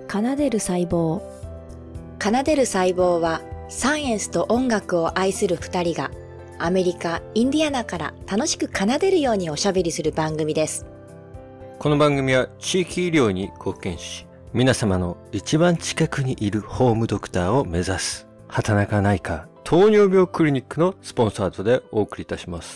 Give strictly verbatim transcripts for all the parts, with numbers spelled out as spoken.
奏でる細胞。奏でる細胞はサイエンスと音楽を愛する二人がアメリカ・インディアナから楽しく奏でるようにおしゃべりする番組です。 この番組は地域医療に貢献し、皆様の一番近くにいるホームドクターを目指す畑中内科糖尿病クリニックのスポンサードでお送りいたします。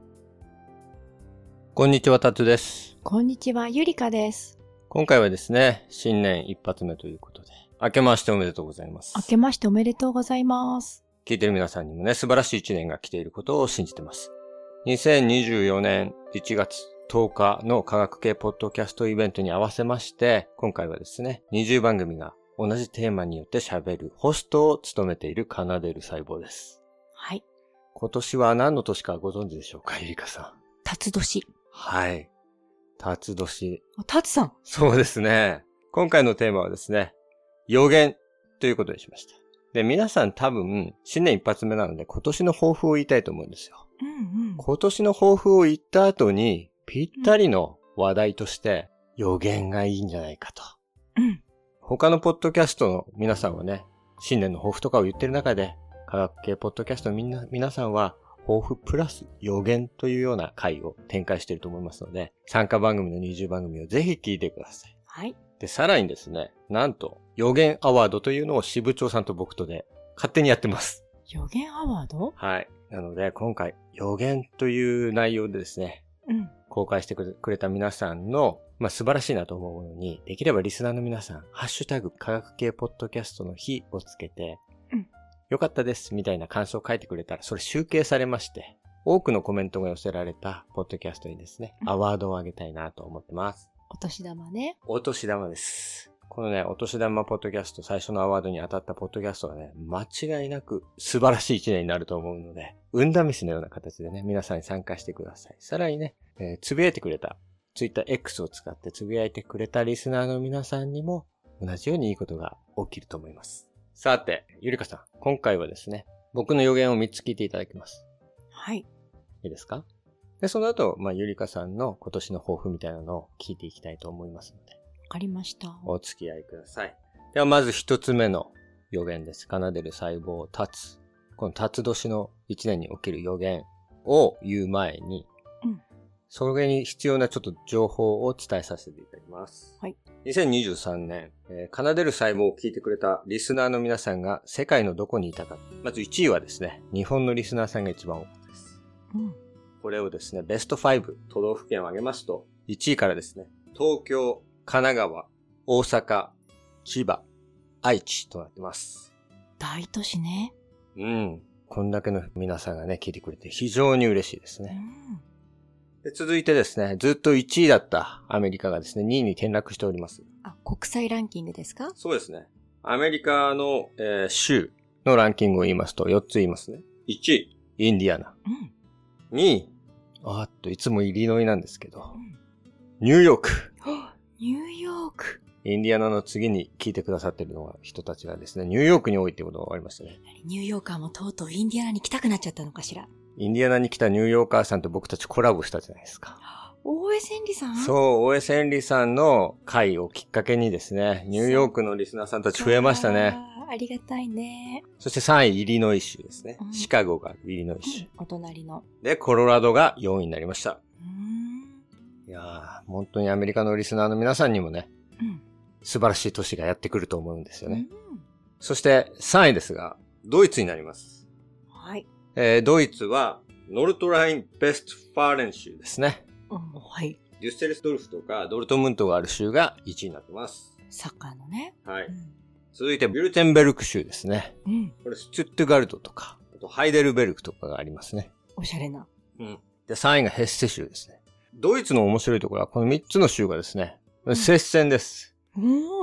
こんにちは、タツです。 こんにちは、ゆりかです。 今回はですね、新年一発目ということで、明けましておめでとうございます。 明けましておめでとうございます。 聞いてる皆さんにもね、素晴らしい一年が来ていることを信じてます。にせんにじゅうよねんいちがつとおかの科学系ポッドキャストイベントに合わせまして、今回はですね、にじゅうばんぐみが同じテーマによって喋るホストを務めている奏でる細胞です。 はい。 今年は何の年かご存知でしょうか、ゆりかさん。 辰年。 はい。辰年。 辰さん。 そうですね。今回のテーマはですね、予言ということにしました。で、皆さん多分、新年一発目なので今年の抱負を言いたいと思うんですよ。 うんうん、 今年の抱負を言った後に、ぴったりの話題として、予言がいいんじゃないかと。 うん。 他のポッドキャストの皆さんはね、新年の抱負とかを言ってる中で、科学系ポッドキャストのみんな、皆さんは、抱負プラス予言というような回を展開していると思いますので、参加番組のにじゅうばんぐみをぜひ聞いてください。 はい。 で、さらにですね、なんと、予言アワードというのを支部長さんと僕とで勝手にやってます。 予言アワード？ はい。なので、今回、予言という内容でですね、 うん。 公開してくれた皆さんの、まあ、素晴らしいなと思うものに、できればリスナーの皆さん、ハッシュタグ科学系ポッドキャストの日をつけて、 うん。 よかったですみたいな感想を書いてくれたら、それ集計されまして、多くのコメントが寄せられたポッドキャストにですね、アワードをあげたいなと思ってます。 お年玉ね。 お年玉です。このね、お年玉ポッドキャスト、最初のアワードに当たったポッドキャストはね、間違いなく素晴らしい一年になると思うので、運試しのような形でね、皆さんに参加してください。さらにね、えー、つぶやいてくれた、ツイッター X を使ってつぶやいてくれたリスナーの皆さんにも、同じようにいいことが起きると思います。さて、ゆりかさん、今回はですね、僕の予言をみっつ聞いていただきます。 はい。 いいですか？で、その後、まあ、ゆりかさんの今年の抱負みたいなのを聞いていきたいと思いますので。 わかりました。 お付き合いください。では、まず一つ目の予言です。奏でる細胞を立つ。この立つ年の一年に起きる予言を言う前に、 うん。 それに必要なちょっと情報を伝えさせていただきます。 はい。 にせんにじゅうさんねん、えー、奏でる細胞を聞いてくれたリスナーの皆さんが世界のどこにいたか。まずいちいはですね、日本のリスナーさんが一番多かったです。 うん。 これをですね、ベストご都道府県を挙げますと、いちいからですね、東京、神奈川、大阪、千葉、愛知となってます。 大都市ね。 うん。こんだけの皆さんがね、聞いてくれて非常に嬉しいですね。 うん。 で、続いてですね、ずっといちいだったアメリカがですね、にいに転落しております。 あ、国際ランキングですか？ そうですね。アメリカの、えー、州のランキングを言いますとよっつ言いますね。いちい、インディアナ。 うん。 にい、あーっと、いつもイリノイなんですけど、 うん、 ニューヨーク。 ニューヨーク。 インディアナの次に聞いてくださっているのが人たちがですね、ニューヨークに多いってことが分かりましたね。 ニューヨーカーもとうとうインディアナに来たくなっちゃったのかしら。 インディアナに来たニューヨーカーさんと僕たちコラボしたじゃないですか。 大江千里さん？ そう、大江千里さんの会をきっかけにですね、ニューヨークのリスナーさんたち増えましたね。 あ, ありがたいね。 そしてさんい、イリノイ州ですね。 うん、 シカゴがあるイリノイ州、 うん。お隣の。 で、コロラドがよんいになりました。 うーん、 いやー、本当にアメリカのリスナーの皆さんにもね、 うん、 素晴らしい年がやってくると思うんですよね。 うん、 そしてさんいですが、ドイツになります。 はい。 えー、ドイツはノルトライン・ベストファーレン州ですね。 うん、はい。 デュッセルスドルフとかドルトムントがある州がいちいになってます。 サッカーのね。 はい。 うん、 続いてビュルテンベルク州ですね。 うん。 これスチュットガルトとか、あとハイデルベルクとかがありますね。 おしゃれな。 うん。で、さんいがヘッセ州ですね。ドイツの面白いところはこのみっつの州がですね、接戦です。 うん、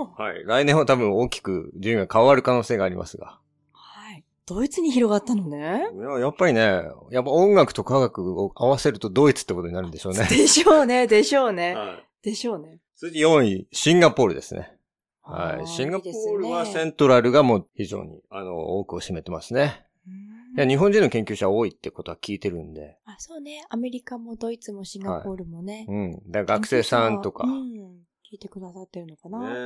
はい。来年は多分大きく順位が変わる可能性がありますが。 はい。ドイツに広がったのね。 いや、やっぱりね、やっぱ音楽と科学を合わせるとドイツってことになるんでしょうね。 でしょうね、でしょうね。 はい。 でしょうね。 次よんい、シンガポールですね。はい。シンガポールはセントラルがもう非常に、あの、多くを占めてますね。いや、日本人の研究者多いってことは聞いてるんで。 あ、そうね。アメリカもドイツもシンガポールもね。 はい、うん。だから学生さんとか。 うん。聞いてくださってるのかな。 ね。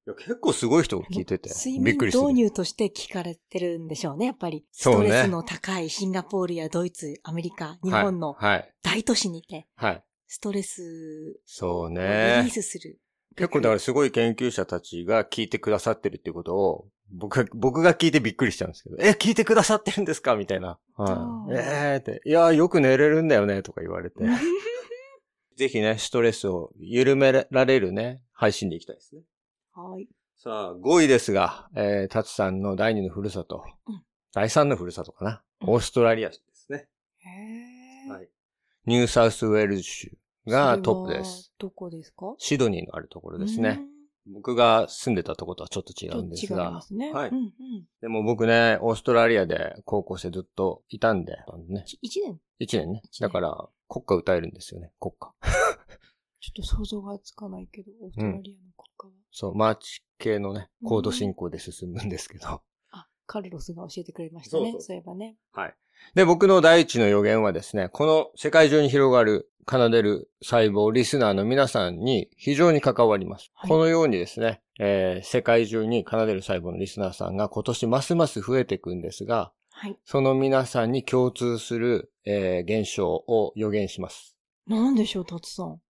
いや結構すごい人が聞いてて。 睡眠導入として聞かれてるんでしょうね、やっぱり。ストレスの高いシンガポールやドイツ、アメリカ、日本の大都市にて、はい。ストレスをリリースする。 結構だからすごい研究者たちが聞いてくださってるっていうことを、僕が、僕が聞いてびっくりしたんですけど、え、聞いてくださってるんですかみたいな。はい、えーって、いや、よく寝れるんだよねとか言われて。ぜひね、ストレスを緩められるね、配信でいきたいですね。 はい。 さあ、ごいですが、えー、タツさんのだいにのふるさと、うん、だいさんのふるさとかな、うん、オーストラリアですね。 へー。はい。 ニューサウスウェールズ州がトップです。 どこですか？ シドニーのあるところですね。僕が住んでたところとはちょっと違うんですが。 違いますね。 はい、 うんうん。 でも僕ね、オーストラリアで高校生ずっといたんで。ね、 いちねん ? いちねんね。だから、国歌歌えるんですよね、国歌。 ちょっと想像がつかないけど、オーストラリアの国歌は。うん、 そう、マーチ系のね、コード進行で進むんですけど。うん、 あ、カルロスが教えてくれましたね。そうそう、そういえばね。 はい。で、僕の第一の予言はですね、この世界中に広がる奏でる細胞リスナーの皆さんに非常に関わります。はい、このようにですね、えー、世界中に奏でる細胞のリスナーさんが今年ますます増えていくんですが、はい、その皆さんに共通する、えー、現象を予言します。 何でしょう、タツさん。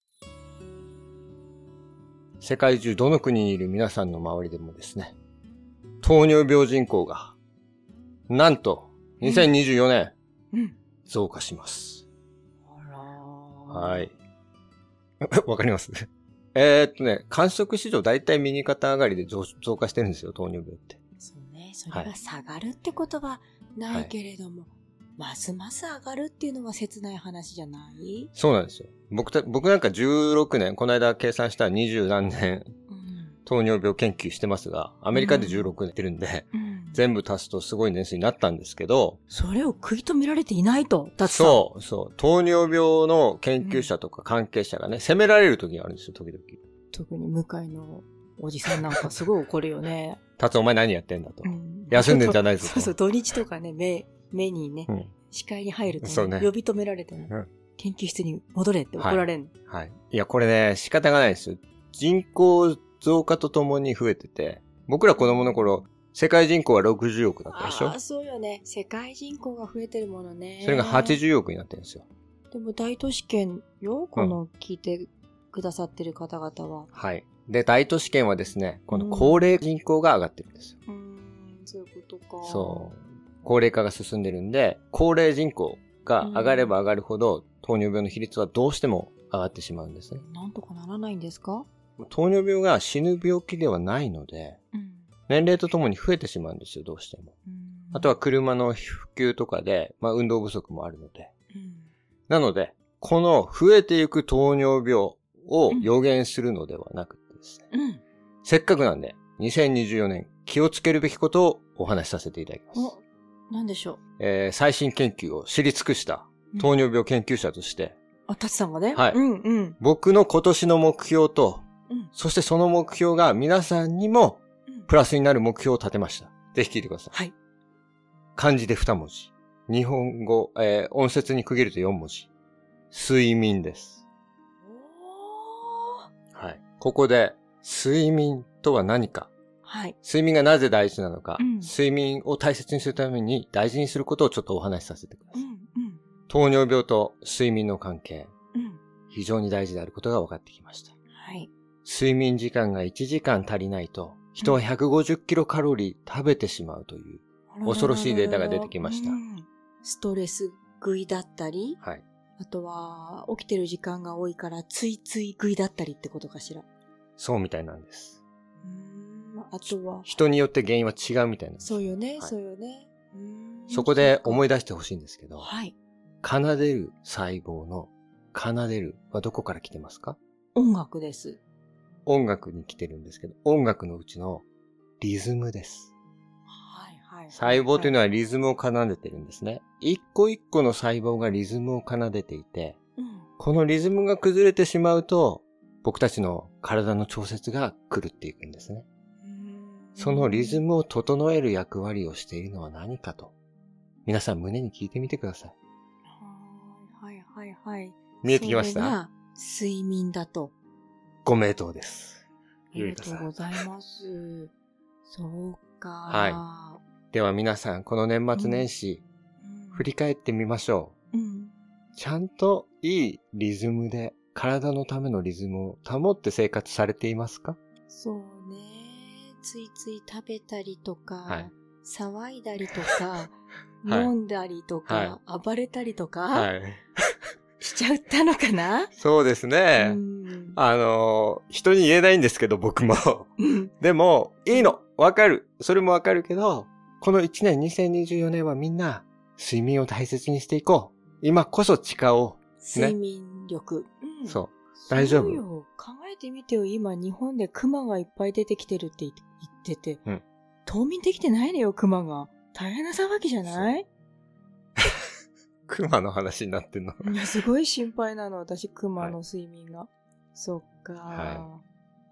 世界中どの国にいる皆さんの周りでもですね、糖尿病人口が、なんと、にせんにじゅうよねん、うん、増加します。 あらー。 はい。わかりますえーっとね、観測史上だいたい右肩上がりで 増, 増加してるんですよ、糖尿病って。 そうね、それが下がるってことはないけれども、はい、ますます上がるっていうのは切ない話じゃない？ そうなんですよ。僕た、僕なんかじゅうろくねん、この間計算したらにじゅうなんねん、うん、糖尿病研究してますが、アメリカでじゅうろくねんやってるんで、うん、全部足すとすごい年数になったんですけど、 それを食い止められていないと、だってさ。 そう、そう。糖尿病の研究者とか関係者がね、うん、責められる時があるんですよ、時々。 特に向かいのおじさんなんかすごい怒るよね。 タツお前何やってんだと。うん、休んでんじゃないぞと。 そうそう、土日とかね、目、目にね、うん、視界に入ると、ね、そうね、呼び止められてね、うん、研究室に戻れって怒られん、 はい。はい。いや、これね、仕方がないですよ。人口増加とともに増えてて、僕ら子供の頃、世界人口はろくじゅうおくだったでしょ？ ああ、そうよね。世界人口が増えてるものね。 それがはちじゅうおくになってるんですよ。 でも大都市圏よ、この聞いてくださってる方々は。 うん、はい。で、大都市圏はですね、この高齢人口が上がってるんですよ。 うん、うーん、そういうことか。 そう。高齢化が進んでるんで、高齢人口が上がれば上がるほど、糖尿病の比率はどうしても上がってしまうんですね。 なんとかならないんですか？ 糖尿病が死ぬ病気ではないので、うん、年齢とともに増えてしまうんですよ、どうしても。うん、あとは車の普及とかで、まあ運動不足もあるので。うん、なので、この増えていく糖尿病を予言するのではなくてですね、うん、せっかくなんで、にせんにじゅうよねん気をつけるべきことをお話しさせていただきます。 お、何でしょう？ えー、最新研究を知り尽くした糖尿病研究者として、 うん、あ、タツさんがね。 はい。うんうん。僕の今年の目標と、うん、そしてその目標が皆さんにもプラスになる目標を立てました。ぜひ聞いてください。 はい。 漢字でに文字。日本語、えー、音節に区切るとよん文字。睡眠です。おー。はい。ここで、睡眠とは何か。はい。睡眠がなぜ大事なのか。うん、睡眠を大切にするために大事にすることをちょっとお話しさせてください。うんうん、糖尿病と睡眠の関係。うん、非常に大事であることが分かってきました。 はい。 睡眠時間がいちじかん足りないと、人はひゃくごじゅっキロカロリー食べてしまうという恐ろしいデータが出てきました。 ストレス食いだったり、はい、あとは起きてる時間が多いからついつい食いだったりってことかしら。 そうみたいなんです。 うーん、あとは人によって原因は違うみたいなんです。 そうよね、はい、そうよね。 うーん、そこで思い出してほしいんですけど、はい、奏でる細胞の奏でるはどこから来てますか？ 音楽です。 音楽に来てるんですけど、音楽のうちのリズムです。 はいはいはい、 細胞というのはリズムを奏でてるんですね。一個一個の細胞がリズムを奏でていて、うん、このリズムが崩れてしまうと、僕たちの体の調節が狂っていくんですね。うーん、そのリズムを整える役割をしているのは何かと、皆さん胸に聞いてみてください。 はいはいはいはい。 見えてきました？ それが睡眠だと。 ご名答です。 りがとうございます。そうか。 はい。では皆さん、この年末年始、うん、振り返ってみましょう。うん、ちゃんといいリズムで、体のためのリズムを保って生活されていますか？ そうね。ついつい食べたりとか、はい、騒いだりとか、はい、飲んだりとか、はい、暴れたりとか、はい、しちゃったのかな？ そうですね。あの、人に言えないんですけど、僕も。でも、いいの。わかる。それもわかるけど、このいちねん、にせんにじゅうよねんはみんな、睡眠を大切にしていこう。今こそ誓おう。 ね、睡眠力。 うん、そう。大丈夫。 そうよ。考えてみてよ。今、日本でクマがいっぱい出てきてるって言ってて。うん。冬眠できてないのよ、クマが。大変な騒ぎじゃない？ クマの話になってんの？ いや、すごい心配なの、私、クマの睡眠が。はい、そっか、 はい。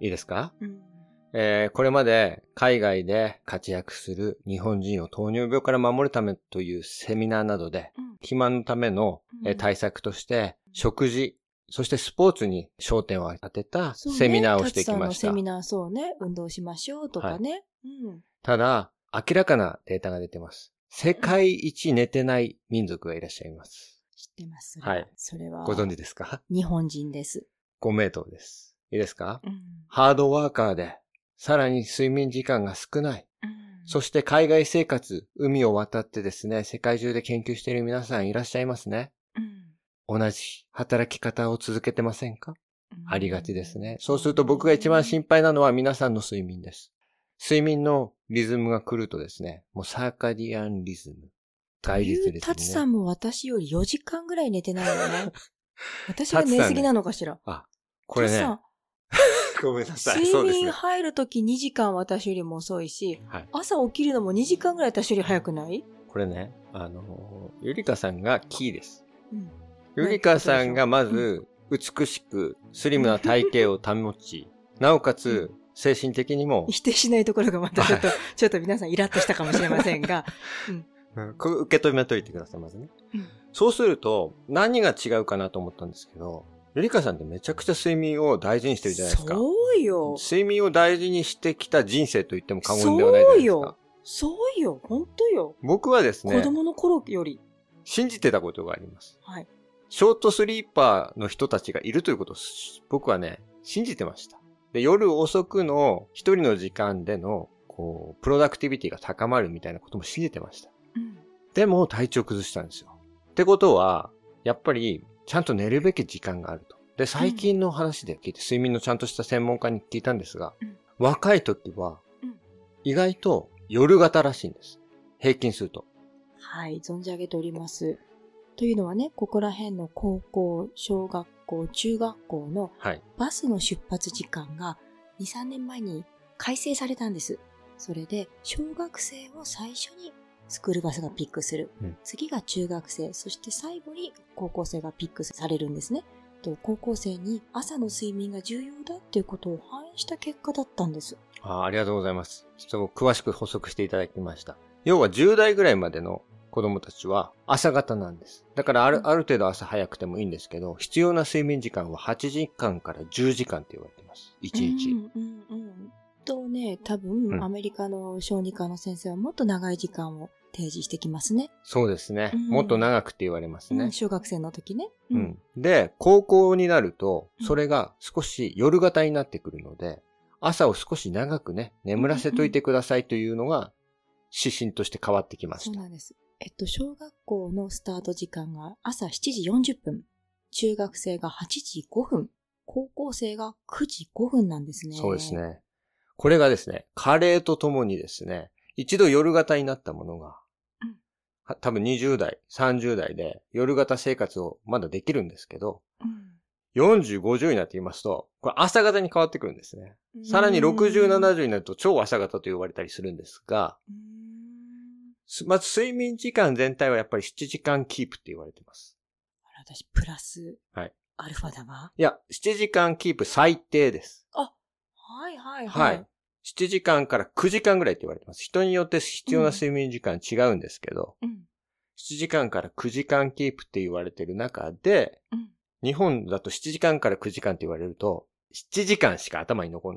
いいですか？ うん。 えー、これまで海外で活躍する日本人を糖尿病から守るためというセミナーなどで、うん、肥満のための、えー、対策として、うん、食事、そしてスポーツに焦点を当てたセミナーをしてきました。 そうね、タツさんのセミナー、そうね、運動しましょうとかね。はい、うん、 ただ、明らかなデータが出てます。世界一寝てない民族がいらっしゃいます。 知ってます。 はい。 それは。 ご存知ですか？ 日本人です。 ご名答です。いいですか？ うん、 ハードワーカーで、さらに睡眠時間が少ない。 うん、 そして海外生活、海を渡ってですね、世界中で研究している皆さんいらっしゃいますね。 うん、 同じ働き方を続けてませんか？うん、ありがちですね。そうすると僕が一番心配なのは皆さんの睡眠です。睡眠のリズムが来るとですね、もうサーカディアンリズム。 大切ですね。タツさんも私よりよじかんぐらい寝てないよね。私が寝すぎなのかしら。ね、 あ、これね。ごめんなさい。 睡眠入るときにじかん私よりも遅いし、はい、朝起きるのもにじかんぐらい私より早くない？ これね、あの、ゆりかさんがキーです。うん、ゆりかさんがまず、美しく、スリムな体型を保ち、なおかつ、精神的にも。 否定しないところがまたちょっと、ちょっと皆さんイラッとしたかもしれませんが。 うん、これ受け止めといてください、まずね。うん、そうすると、何が違うかなと思ったんですけど、ゆりかさんってめちゃくちゃ睡眠を大事にしてるじゃないですか。 そうよ。 睡眠を大事にしてきた人生と言っても過言ではないじゃないですか。そうよ。 そうよ。本当よ。 僕はですね。 子供の頃より。 信じてたことがあります。 はい。 ショートスリーパーの人たちがいるということを僕はね、信じてました。で、夜遅くの一人の時間での、こう、プロダクティビティが高まるみたいなことも信じてました。 うん、 でも体調崩したんですよ。ってことは、やっぱりちゃんと寝るべき時間があると。で、最近の話で聞いて、うん、睡眠のちゃんとした専門家に聞いたんですが、うん、若い時は、意外と夜型らしいんです。平均すると。 はい、存じ上げております。というのはね、ここら辺の高校、小学校、中学校のバスの出発時間がに、さんねんまえに改正されたんです。それで、小学生を最初にスクールバスがピックする。うん、次が中学生、そして最後に高校生がピックされるんですね。と高校生に朝の睡眠が重要だっていうことを反映した結果だったんです。 ああ、ありがとうございます。ちょっと詳しく補足していただきました。要はじゅう代ぐらいまでの子供たちは朝型なんです。だからある、うん、ある程度朝早くてもいいんですけど、必要な睡眠時間ははちじかんからじゅうじかんって言われてます。いちにち。 うんうんうん。とね、多分、うん、アメリカの小児科の先生はもっと長い時間を提示してきますね。 そうですね。うん、もっと長くって言われますね。 うん、小学生の時ね、 うん。うん。で、高校になると、それが少し夜型になってくるので、朝を少し長くね、眠らせといてくださいというのが指針として変わってきました。 そうなんです。えっと、小学校のスタート時間が朝しちじよんじゅっぷん、中学生がはちじごふん、高校生がくじごふんなんですね。 そうですね。これがですね、加齢とともにですね、一度夜型になったものが、うん、多分にじゅう代、さんじゅう代で夜型生活をまだできるんですけど、うん、よんじゅう、ごじゅうになって言いますと、これ朝型に変わってくるんですね。さらにろくじゅう、ななじゅうになると超朝型と言われたりするんですが、まず睡眠時間全体はやっぱりななじかんキープって言われてます。 あら、私プラス、 はい。 アルファだわ。 いや、ななじかんキープ最低です。 あ、はいはいはい。はい。ななじかんからくじかんぐらいって言われてます。人によって必要な睡眠時間違うんですけど、うん、ななじかんからくじかんキープって言われてる中で、うん、日本だとななじかんからくじかんって言われると、ななじかんしか頭に残んない。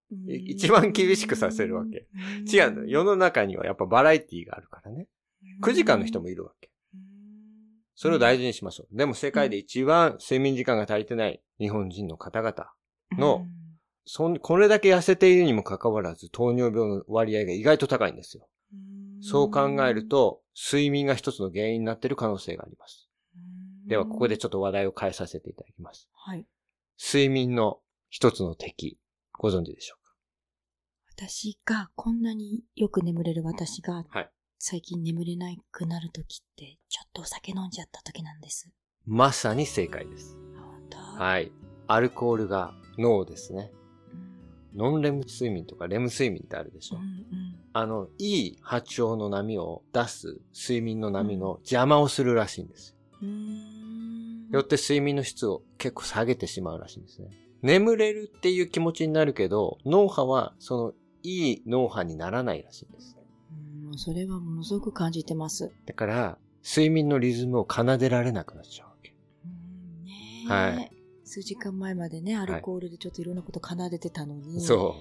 一番厳しくさせるわけ。違うの。世の中にはやっぱバラエティがあるからね。くじかんの人もいるわけ。それを大事にしましょう。でも世界で一番睡眠時間が足りてない日本人の方々の、そんこれだけ痩せているにもかかわらず糖尿病の割合が意外と高いんですよ。そう考えると睡眠が一つの原因になっている可能性があります。ではここでちょっと話題を変えさせていただきます。 はい。 睡眠の一つの敵、ご存知でしょうか？ 私がこんなによく眠れる私が、 はい。 最近眠れなくなるときって、ちょっとお酒飲んじゃったときなんです。 まさに正解です。 本当？ はい。アルコールが脳ですね。うん、ノンレム睡眠とかレム睡眠ってあるでしょ。うんうん、あの、いい波長の波を出す睡眠の波の邪魔をするらしいんです。うん、よって睡眠の質を結構下げてしまうらしいんですね。眠れるっていう気持ちになるけど、脳波はそのいい脳波にならないらしいんですね。 それはものすごく感じてます。 だから、睡眠のリズムを奏でられなくなっちゃうわけ。 うんね、 はい。 数時間前までね、アルコールでちょっといろんなこと奏でてたのに。 そう。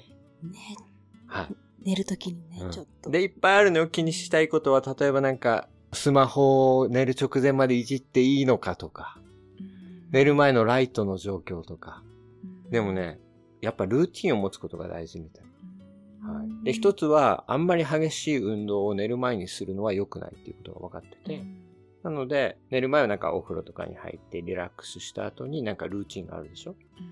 ね。 はい。 寝るときにね、 うん、 ちょっと。 で、いっぱいあるのよ。気にしたいことは、例えばなんか、スマホを寝る直前までいじっていいのかとか、うん、寝る前のライトの状況とか。うん、でもね、やっぱルーティンを持つことが大事みたいな。はい、で、一つは、あんまり激しい運動を寝る前にするのは良くないっていうことが分かってて、うん、なので、寝る前はなんかお風呂とかに入ってリラックスした後になんかルーチンがあるでしょ、うん、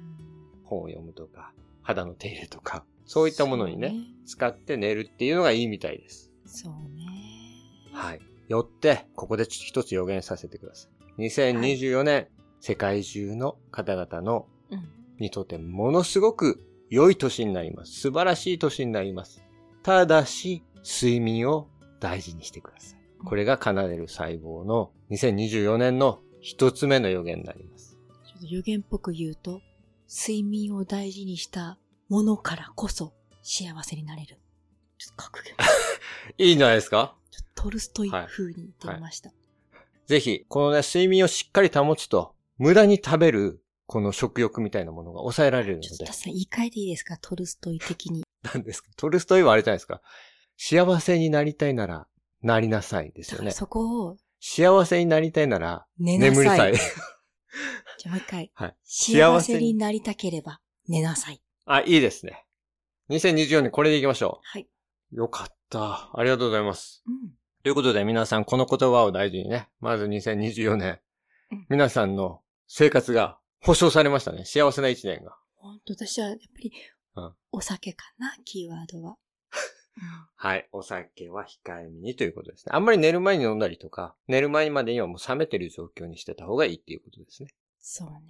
本を読むとか、肌の手入れとか、そういったものにね、ね使って寝るっていうのがいいみたいです。 そうね。 はい。よって、ここで一つ予言させてください。にせんにじゅうよねん、はい、世界中の方々の、うん、にとってものすごく良い年になります。素晴らしい年になります。ただし、睡眠を大事にしてください。これが奏でる細胞のにせんにじゅうよねんの一つ目の予言になります。 ちょっと予言っぽく言うと、睡眠を大事にしたものからこそ幸せになれる。ちょっと格言。 いいんじゃないですか？ ちょっとトルストイ風に言ってみました。はいはい、ぜひ、このね、睡眠をしっかり保つと、無駄に食べるこの食欲みたいなものが抑えられるので。 ちょっとさん言い換えていいですか？トルストイ的に。 何ですか？トルストイはあれじゃないですか。幸せになりたいなら、なりなさいですよね。 そこを。 幸せになりたいなら、 寝なさい。 眠りさい。 じゃあもう一回。 はい。 幸せになりたければ、寝なさい。 あ、いいですね。にせんにじゅうよねんこれでいきましょう。 はい。 よかった。ありがとうございます。 うん。 ということで皆さんこの言葉を大事にね。まずにせんにじゅうよねん。うん、皆さんの生活が保証されましたね。幸せな一年が。 本当私はやっぱり、うん、お酒かな、キーワードは。 はい。お酒は控えめにということですね。あんまり寝る前に飲んだりとか、寝る前までにはもう冷めてる状況にしてた方がいいっていうことですね。 そうね。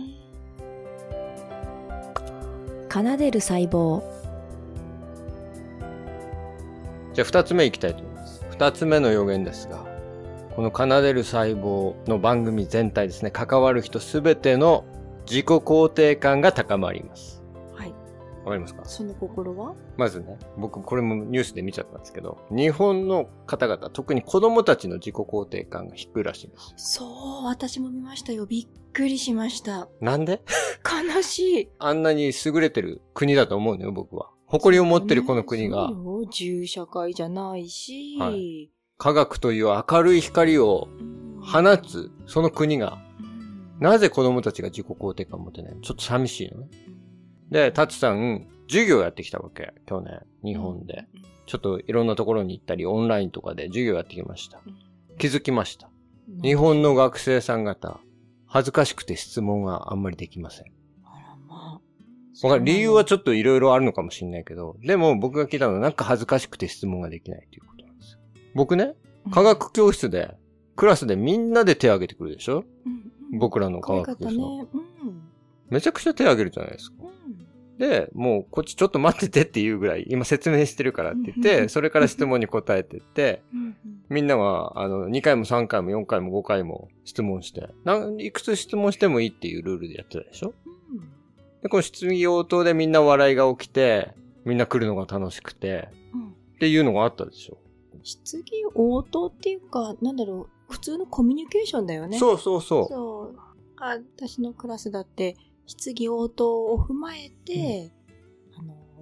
奏でる細胞。 じゃあ二つ目いきたいと思います。二つ目の予言ですが、この奏でる細胞の番組全体ですね、関わる人すべての自己肯定感が高まります。 はい。 わかりますか？ その心は？ まずね、僕これもニュースで見ちゃったんですけど、日本の方々、特に子供たちの自己肯定感が低いらしいんです。 そう、私も見ましたよ。びっくりしました。 なんで？ 悲しい。 あんなに優れてる国だと思うのよ、僕は。誇りを持ってるこの国が。 そうよ、自由社会じゃないし、はい、 科学という明るい光を放つ、その国が、なぜ子供たちが自己肯定感を持てないの？ちょっと寂しいのね。で、タツさん、授業やってきたわけ。去年、日本で。ちょっといろんなところに行ったり、オンラインとかで授業やってきました。気づきました。日本の学生さん方、恥ずかしくて質問があんまりできません。 あらまあ。 理由はちょっといろいろあるのかもしれないけど、でも僕が聞いたのはなんか恥ずかしくて質問ができないということなんですよ。僕ね、科学教室で、クラスでみんなで手を挙げてくるでしょ、うんうん、僕らの科学教室の、ねうん。めちゃくちゃ手を挙げるじゃないですか。うん、で、もうこっちちょっと待っててっていうぐらい、今説明してるからって言って、それから質問に答えてって、みんなはあのにかいもさんかいもよんかいもごかいも質問して、ないくつ質問してもいいっていうルールでやってたでしょ、うん、で、この質疑応答でみんな笑いが起きて、みんな来るのが楽しくて、うん、っていうのがあったでしょ。 質疑応答っていうか、なんだろう、普通のコミュニケーションだよね。 そうそうそう。 そう。あ、私のクラスだって、質疑応答を踏まえて、うん、あの、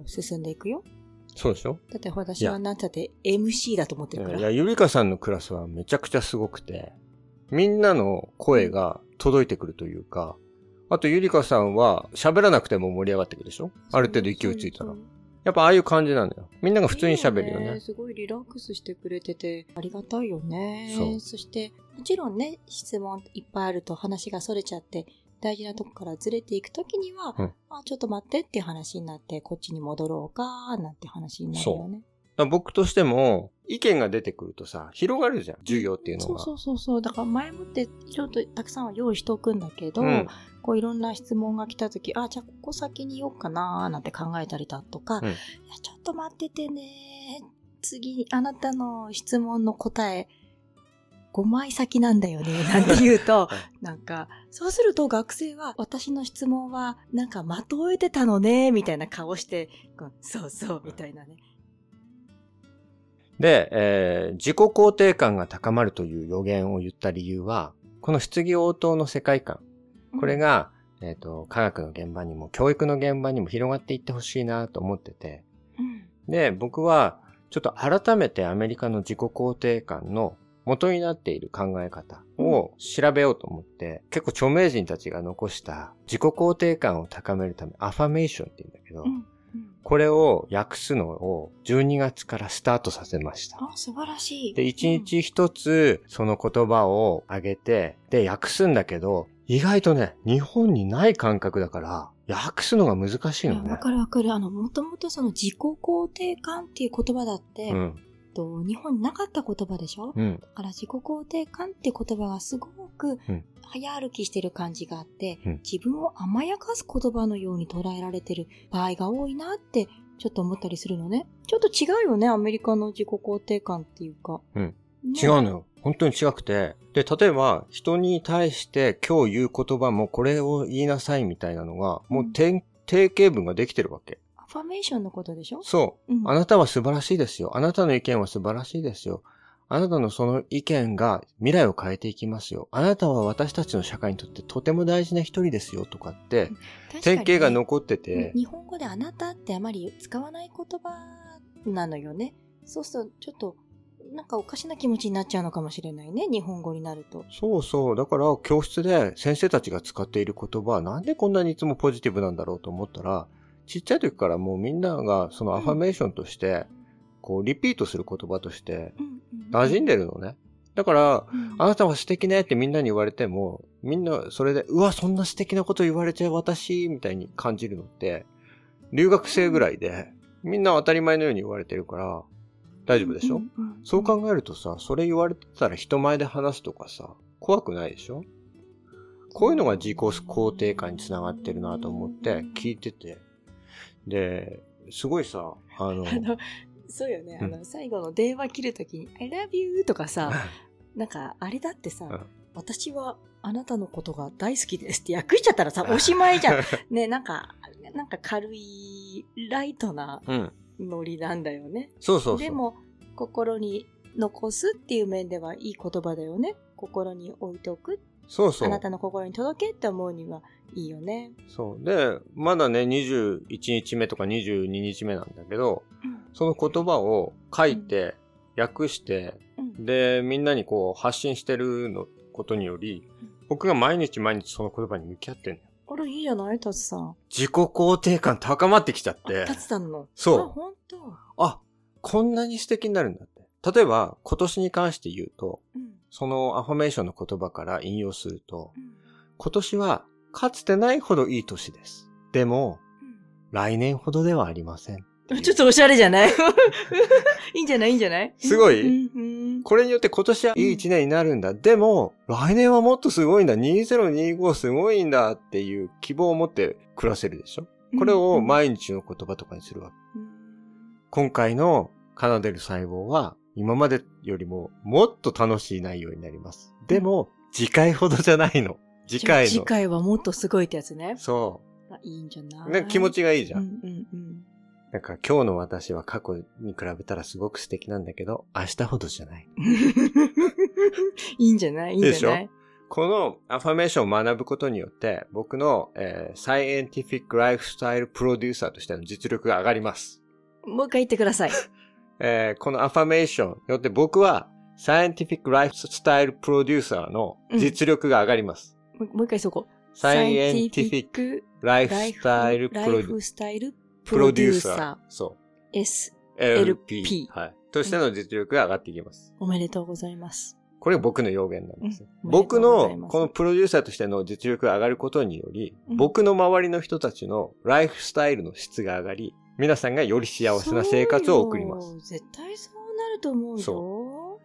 進んでいくよ。 そうでしょ？ だって私はなんたって エムシー だと思ってるから。 いや、ゆりかさんのクラスはめちゃくちゃすごくて、みんなの声が届いてくるというか、あとゆりかさんは喋らなくても盛り上がってくるでしょ？ある程度勢いついたら。やっぱああいう感じなんだよ。みんなが普通に喋るよね。いいよね。 すごいリラックスしてくれててありがたいよね。そう。そしてもちろんね、質問いっぱいあると話がそれちゃって大事なとこからずれていくときには、うん、あ、ちょっと待ってっていう話になってこっちに戻ろうかなんて話になるよね。 そう。僕としても意見が出てくるとさ、広がるじゃん、授業っていうのが。 そうそうそう。だから前もっていろいろとたくさんは用意しておくんだけど、うん、こういろんな質問が来たとき、あ、じゃあここ先に言おうかななんて考えたりだとか、うん、いやちょっと待っててね、次あなたの質問の答えごまい先なんだよねなんて言うとなんかそうすると学生は私の質問はなんかまとえてたのねみたいな顔して、うん、そうそうみたいなね。 で、えー、自己肯定感が高まるという予言を言った理由は、この質疑応答の世界観、これが、うん、えっと、科学の現場にも教育の現場にも広がっていってほしいなと思ってて、うん、で、僕はちょっと改めてアメリカの自己肯定感の元になっている考え方を調べようと思って、うん、結構著名人たちが残した自己肯定感を高めるため、アファメーションって言うんだけど、うん、これを訳すのをじゅうにがつからスタートさせました。 あ、素晴らしい。 で、一日一つその言葉を上げて、で、訳すんだけど、意外とね、日本にない感覚だから、訳すのが難しいのね。 わかるわかる。あの、もともとその自己肯定感っていう言葉だって、うん、と日本になかった言葉でしょ、うん、だから自己肯定感って言葉がすごく早歩きしてる感じがあって、うん、自分を甘やかす言葉のように捉えられてる場合が多いなってちょっと思ったりするのね。ちょっと違うよね、アメリカの自己肯定感っていうか。 うん。ね、違うのよ。本当に違くて。で、例えば人に対して今日言う言葉もこれを言いなさいみたいなのが、もう、うん、定型文ができてるわけ。 アファメーションのことでしょ？ そう、うん。あなたは素晴らしいですよ。あなたの意見は素晴らしいですよ。あなたのその意見が未来を変えていきますよ。あなたは私たちの社会にとってとても大事な一人ですよとかって、典型が残ってて、 ね。日本語であなたってあまり使わない言葉なのよね。そうするとちょっとなんかおかしな気持ちになっちゃうのかもしれないね。日本語になると。 そうそう。だから教室で先生たちが使っている言葉はなんでこんなにいつもポジティブなんだろうと思ったら、ちっちゃい時からもうみんながそのアファメーションとして、うん、こうリピートする言葉として馴染んでるのね。だから、うん、あなたは素敵ねってみんなに言われても、みんなそれで、うわ、そんな素敵なこと言われちゃう私みたいに感じるのって、留学生ぐらいで、みんな当たり前のように言われてるから、大丈夫でしょ、うんうんうん、そう考えるとさ、それ言われてたら人前で話すとかさ、怖くないでしょ？こういうのが自己肯定感につながってるなと思って聞いてて。で、すごいさ、あの、 あのそうよね、うん、あの、最後の電話切るときに、I love you とかさ、なんか、あれだってさ、うん、私はあなたのことが大好きですって訳しちゃったらさ、おしまいじゃん。ね、なんか、なんか軽い、ライトなノリなんだよね。 うん、そうそうそう。 でも、心に残すっていう面ではいい言葉だよね。心に置いておく。 そうそう。 あなたの心に届けって思うにはいいよね。 そう。で、まだね、にじゅういちにちめとかにじゅうににちめなんだけど、うん、その言葉を書いて、うん、訳して、うん、で、みんなにこう発信してるのことにより、うん、僕が毎日毎日その言葉に向き合ってんのよ。 あら、いいじゃないタツさん。 自己肯定感高まってきちゃって。 タツさんの。 そう。 あ、ほんと。 あ、こんなに素敵になるんだって。例えば、今年に関して言うと、うん、そのアファメーションの言葉から引用すると、うん、今年はかつてないほどいい年です。でも、うん、来年ほどではありません。 ちょっとおしゃれじゃない？いいんじゃないいいんじゃないすごい、うん、これによって今年はいい一年になるんだ。でも、来年はもっとすごいんだ。にせんにじゅうごすごいんだっていう希望を持って暮らせるでしょ。これを毎日の言葉とかにするわけ。うん、今回の奏でる細胞は、今までよりももっと楽しい内容になります。でも、次回ほどじゃないの。次回の。 次回はもっとすごいってやつね。 そう。 あ、いいんじゃない？ ね、気持ちがいいじゃん。 うんうんうん。 なんか今日の私は過去に比べたらすごく素敵なんだけど、明日ほどじゃない。 いいんじゃないいいんじゃない。でしょ？ このアファメーションを学ぶことによって、僕の、えー、サイエンティフィックライフスタイルプロデューサーとしての実力が上がります。 もう一回言ってください。 えー、このアファメーションによって僕はサイエンティフィックライフスタイルプロデューサーの実力が上がります。 うん、もう一回そこ。 サイエンティフィックライフスタイルプロデューサー。そう。 エスエルピー。はい。としての実力が上がっていきます。 おめでとうございます。 これが僕の要言なんです。うん、僕のこのプロデューサーとしての実力が上がることにより、うん、僕の周りの人たちのライフスタイルの質が上がり、皆さんがより幸せな生活を送ります。 絶対そうなると思うよ。 そう。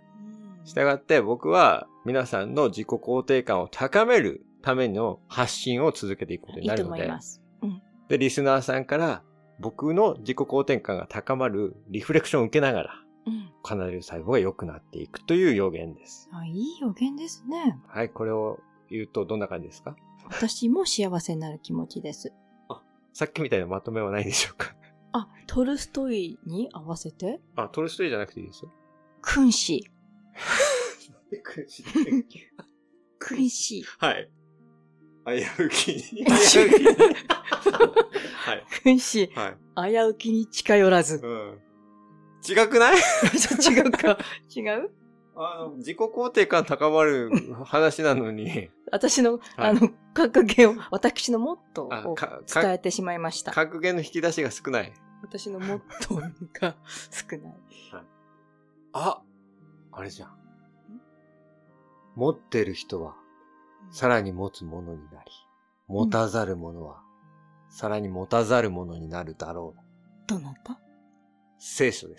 したがって僕は皆さんの自己肯定感を高めるための発信を続けていくことになるので。いいと思います。うん、で、リスナーさんから僕の自己肯定感が高まるリフレクションを受けながら、うん、奏でる細胞が良くなっていくという予言です。 あ、いい予言ですね。 はい、これを言うとどんな感じですか？ 私も幸せになる気持ちです。 あ、さっきみたいなまとめはないでしょうか？ あ、トルストイに合わせて？ あ、トルストイじゃなくていいですよ。 君子。 君子。 君子。 はい。危うきに。危うきに。はい。 君子。はい。危うきに近寄らず。 うん。違くない？ 違うか。違う？ あの、自己肯定感高まる話なのに。 私の、はい、あの、格言を、私のモットーを伝えてしまいました。 格言の引き出しが少ない。 私のモットーが少ない。はい、 あ、あれじゃん。持ってる人は、さらに持つものになり、持たざるものは、さらに持たざるものになるだろう。 どなた？ 聖書です。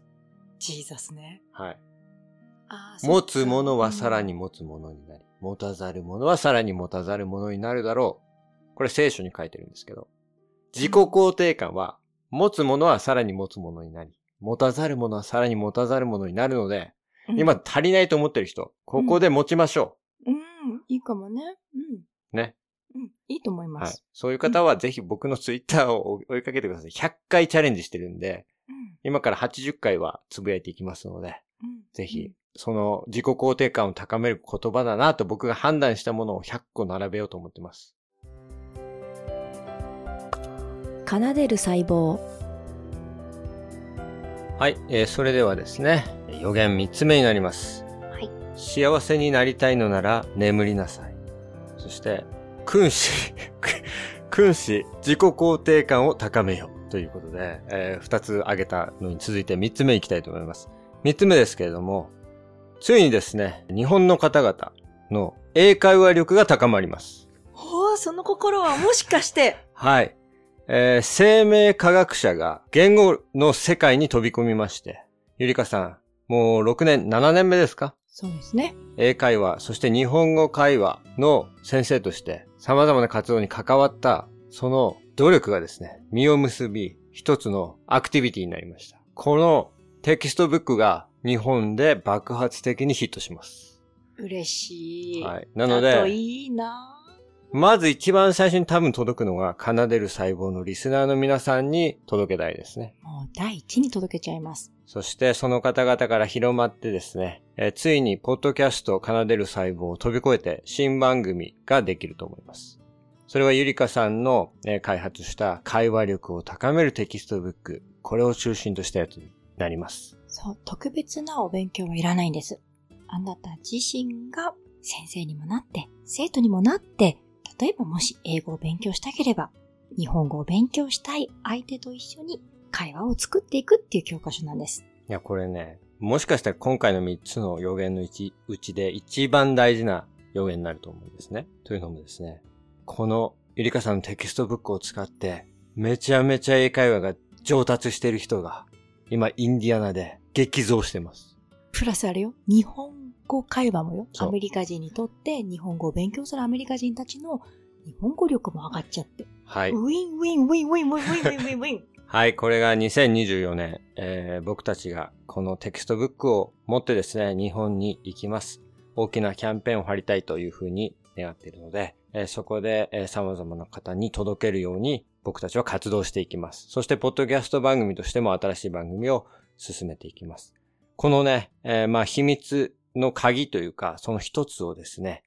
ジーザスね。 はい。持つものはさらに持つものになり、持たざるものはさらに持たざるものになるだろう。これ聖書に書いてるんですけど、自己肯定感は、持つものはさらに持つものになり、持たざるものはさらに持たざるものになるので、うん、今足りないと思ってる人、ここで持ちましょう。うん、うん、いいかもね。うん。 ね。 うん、いいと思います。はい。 そういう方はぜひ僕のツイッターを追いかけてください。ひゃっかいチャレンジしてるんで、うん、今からはちじゅっかいはつぶやいていきますので、うん、ぜひ、その自己肯定感を高める言葉だなと僕が判断したものをひゃっこ並べようと思ってます。 奏でる細胞。 はい、えー、それではですね、予言みっつめになります。はい。幸せになりたいのなら眠りなさい。そして、君子、君子、自己肯定感を高めようということで、えー、ふたつ挙げたのに続いてみっつめいきたいと思います。みっつめですけれども、ついにですね、日本の方々の英会話力が高まります。 ほう、その心はもしかして。 はい。えー、生命科学者が言語の世界に飛び込みまして、ゆりかさん、もうろくねん、ななねんめですか？ そうですね。 英会話、そして日本語会話の先生として様々な活動に関わったその努力がですね、実を結び、一つのアクティビティになりました。このテキストブックが日本で爆発的にヒットします。 嬉しい。 はい。なので、 だといいな。 まず一番最初に多分届くのが奏でる細胞のリスナーの皆さんに届けたいですね。 もう第一に届けちゃいます。 そしてその方々から広まってですね、えー、ついにポッドキャスト奏でる細胞を飛び越えて新番組ができると思います。それはゆりかさんの、えー、開発した会話力を高めるテキストブック、これを中心としたやつになります。 そう、特別なお勉強はいらないんです。あなた自身が先生にもなって、生徒にもなって、例えばもし英語を勉強したければ、日本語を勉強したい相手と一緒に会話を作っていくっていう教科書なんです。 いや、これね、もしかしたら今回のみっつの予言のうち、うちで一番大事な予言になると思うんですね。というのもですね、このゆりかさんのテキストブックを使って、めちゃめちゃ英会話が上達している人が、今インディアナで激増してます。 プラスあれよ、日本語会話もよ。アメリカ人にとって日本語を勉強するアメリカ人たちの日本語力も上がっちゃって。 はい。 ウィンウィンウィンウィンウィンウィンウィンウィンウィン。 はい、これがにせんにじゅうよねん、えー、僕たちがこのテキストブックを持ってですね、日本に行きます。大きなキャンペーンを張りたいというふうに願っているので、えー、そこで、えー、様々な方に届けるように僕たちは活動していきます。そして、ポッドキャスト番組としても新しい番組を進めていきます。このね、えー、まあ秘密の鍵というか、その一つをですね、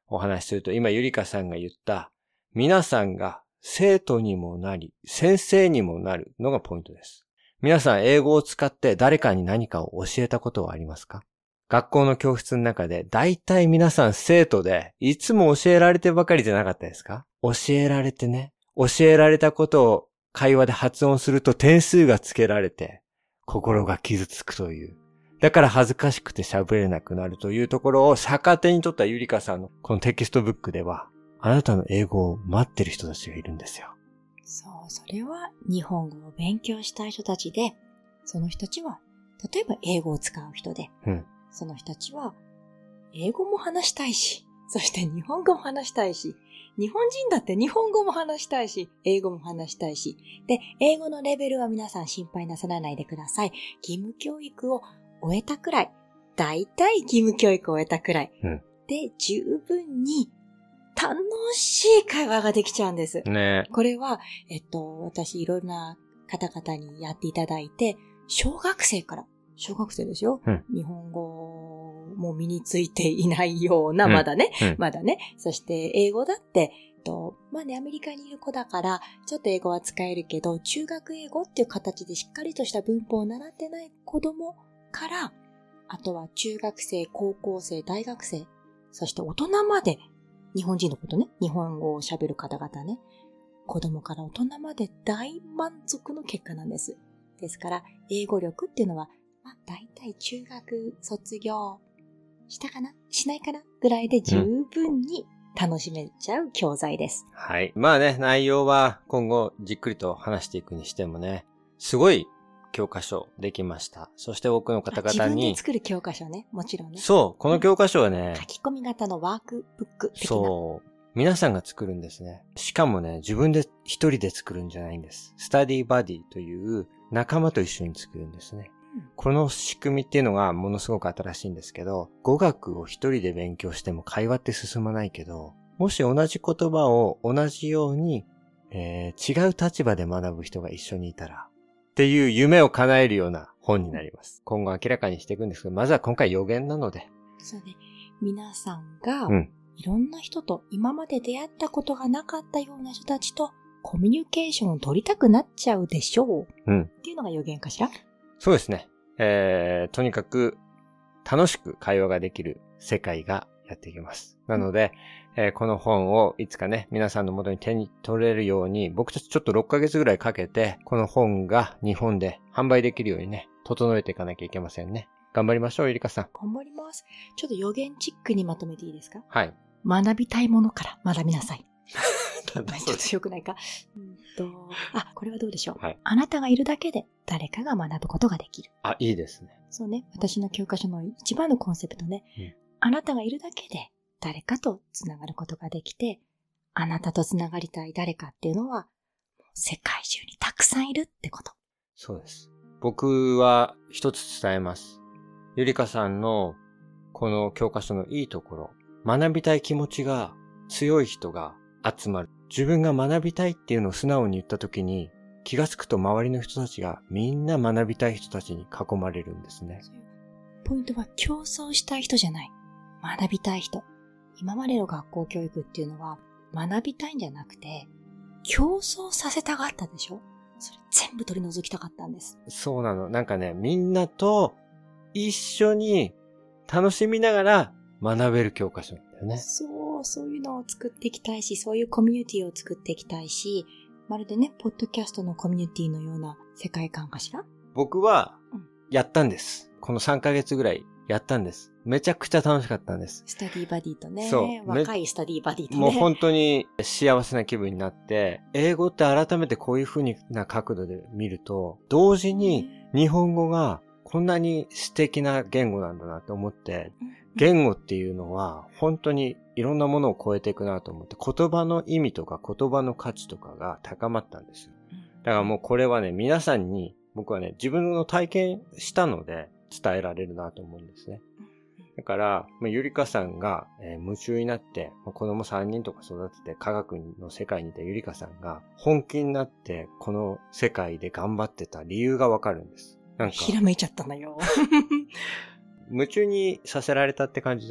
お話しすると、今ゆりかさんが言った、皆さんが生徒にもなり、先生にもなるのがポイントです。皆さん英語を使って誰かに何かを教えたことはありますか？学校の教室の中で大体皆さん生徒でいつも教えられてばかりじゃなかったですか？教えられてね、教えられたことを会話で発音すると点数がつけられて心が傷つくという。だから恥ずかしくて喋れなくなるというところを逆手に取ったゆりかさんのこのテキストブックでは、あなたの英語を待ってる人たちがいるんですよ。 そう、それは日本語を勉強したい人たちで、その人たちは、例えば英語を使う人で、うん、その人たちは英語も話したいし、そして日本語も話したいし、日本人だって日本語も話したいし、英語も話したいし、で、英語のレベルは皆さん心配なさらないでください。義務教育を終えたくらい、だいたい義務教育を終えたくらい、うん、で、十分に楽しい会話ができちゃうんです。ね。これは、えっと、私いろんな方々にやっていただいて、小学生から、小学生ですよ。うん、日本語も身についていないような、まだね、うんうん、まだね。そして英語だって、えっと、まあね、アメリカにいる子だから、ちょっと英語は使えるけど、中学英語っていう形でしっかりとした文法を習ってない子供から、あとは中学生、高校生、大学生、そして大人まで、日本人のことね、日本語を喋る方々ね、子供から大人まで大満足の結果なんです。ですから、英語力っていうのは、まあ、大体中学卒業したかなしないかなぐらいで十分に楽しめちゃう教材です。 うん、はい。まあね、内容は今後じっくりと話していくにしてもね、すごい教科書できました。そして僕の方々に。 自分で作る教科書ね。もちろんね。 そう。この教科書はね。 書き込み型のワークブック的な。 そう。皆さんが作るんですね。しかもね、自分で一人で作るんじゃないんです。スタディバディという仲間と一緒に作るんですね。うん、この仕組みっていうのがものすごく新しいんですけど、語学を一人で勉強しても会話って進まないけど、もし同じ言葉を同じように、えー、違う立場で学ぶ人が一緒にいたら、っていう夢を叶えるような本になります。今後明らかにしていくんですけど、まずは今回予言なので。 そうね。皆さんが、うんいろんな人と今まで出会ったことがなかったような人たちとコミュニケーションを取りたくなっちゃうでしょう。うん。っていうのが予言かしら？ そうですね。えー、とにかく楽しく会話ができる世界がやってきます。なので、うんえー、この本をいつかね、皆さんの元に手に取れるように、僕たちちょっとろっかげつぐらいかけて、この本が日本で販売できるようにね、整えていかなきゃいけませんね。頑張りましょう、ゆりかさん。 頑張ります。ちょっと予言チックにまとめていいですか？ はい。 学びたいものから学びなさい。ちょっと良くないか。うんとあ、これはどうでしょう、はい。あなたがいるだけで誰かが学ぶことができる。 あ、いいですね。 そうね。私の教科書の一番のコンセプトね。うん、あなたがいるだけで誰かとつながることができて、あなたとつながりたい誰かっていうのは、世界中にたくさんいるってこと。 そうです。僕は一つ伝えます。ゆりかさんのこの教科書のいいところ。学びたい気持ちが強い人が集まる。自分が学びたいっていうのを素直に言ったときに気がつくと周りの人たちがみんな学びたい人たちに囲まれるんですね。 ポイントは競争したい人じゃない。学びたい人。今までの学校教育っていうのは学びたいんじゃなくて競争させたかったでしょ？それ全部取り除きたかったんです。 そうなの。なんかね、みんなと一緒に楽しみながら学べる教科書なんだよね。 そう、そういうのを作っていきたいし、そういうコミュニティを作っていきたいし、まるでね、ポッドキャストのコミュニティのような世界観かしら？ 僕は、やったんです。うん、このさんかげつぐらいやったんです。めちゃくちゃ楽しかったんです。 スタディバディとね。そう。若いスタディバディとね。 もう本当に幸せな気分になって、英語って改めてこういう風な角度で見ると、同時に日本語がこんなに素敵な言語なんだなと思って、言語っていうのは本当にいろんなものを超えていくなと思って、言葉の意味とか言葉の価値とかが高まったんですよ。だからもうこれはね、皆さんに僕はね、自分の体験したので伝えられるなと思うんですね。だから、ゆりかさんが、えー、夢中になって、子供さんにんとか育てて科学の世界にいたゆりかさんが本気になってこの世界で頑張ってた理由がわかるんです。なんかひらめいちゃったのよ。 夢中にさせられたって感じじゃない？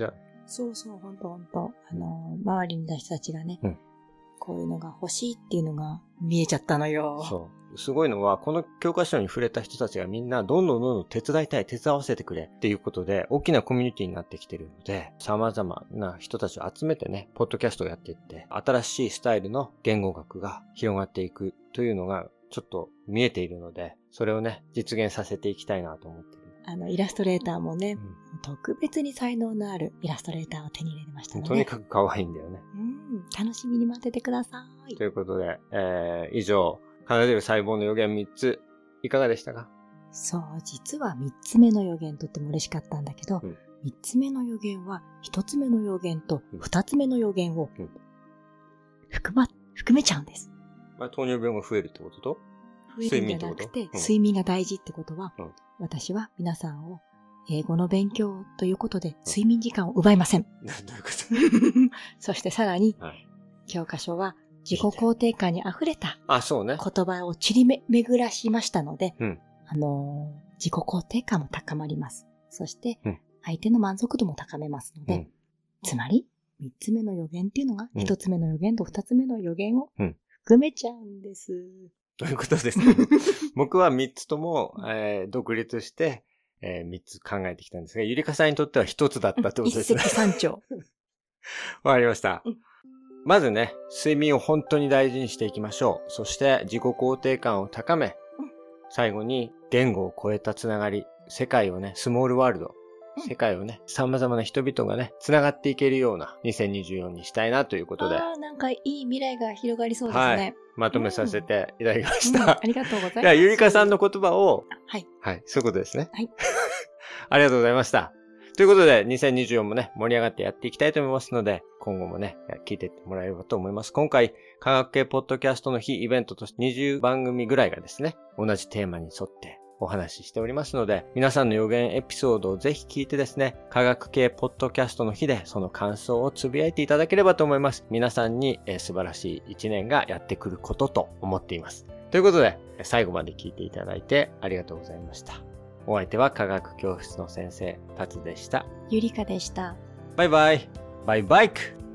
そうそう、ほんとほんと。あの、周りにいた人たちがね、うん、こういうのが欲しいっていうのが見えちゃったのよ。 そう。すごいのは、この教科書に触れた人たちがみんなどんどんどんどん手伝いたい、手伝わせてくれっていうことで、大きなコミュニティになってきてるので、様々な人たちを集めてね、ポッドキャストをやっていって、新しいスタイルの言語学が広がっていくというのが、ちょっと見えているので、それをね、実現させていきたいなと思ってる。 あの、イラストレーターもね、うん、特別に才能のあるイラストレーターを手に入れましたので。 とにかく可愛いんだよね。 うん、楽しみに待っててください。 ということで、えー、以上、奏でる細胞の予言みっつ、いかがでしたか？ そう、実はみっつめの予言とっても嬉しかったんだけど、うん、みっつめの予言はひとつめの予言とふたつめの予言を含ま、含めちゃうんです。 まあ、糖尿病が増えるってことと増えるんじゃなくて、睡眠が大事ってことは、うん、私は皆さんを英語の勉強ということで睡眠時間を奪いません。どういうことそしてさらに、はい、教科書は自己肯定感に溢れたあ、そうね。 言葉を散りめ巡らしましたので、うん、あのー、自己肯定感も高まります。そして、うん、相手の満足度も高めますので、うん、つまり、みっつめの予言っていうのが、ひとつめの予言とふたつめの予言を含めちゃうんです。 どういうことですか僕はみっつとも、えー、独立して、えー、みっつ考えてきたんですが、ゆりかさんにとってはひとつだったってことですね。 一石三鳥。 わかりました。うんまずね、睡眠を本当に大事にしていきましょう。そして自己肯定感を高め、うん、最後に言語を超えたつながり、世界をね、スモールワールド、うん、世界をね、様々な人々がね、つながっていけるようなにせんにじゅうよんにしたいなということで。 ああ、なんかいい未来が広がりそうですね。はい。 まとめさせていただきました。 うんうん、ありがとうございます。 では、ゆりかさんの言葉を、 はい。 はい、そういうことですね。 はい。 ありがとうございました。ということで、にせんにじゅうよんもね、盛り上がってやっていきたいと思いますので、今後もね、聞いていってもらえればと思います。今回、科学系ポッドキャストの日イベントとしてにじゅうばんぐみぐらいがですね、同じテーマに沿ってお話ししておりますので、皆さんの予言エピソードをぜひ聞いてですね、科学系ポッドキャストの日でその感想をつぶやいていただければと思います。皆さんに、えー、素晴らしい一年がやってくることと思っています。ということで、最後まで聞いていただいてありがとうございました。お相手は科学教室の先生、タツでした。 ゆりかでした。 バイバイ。バイバイク。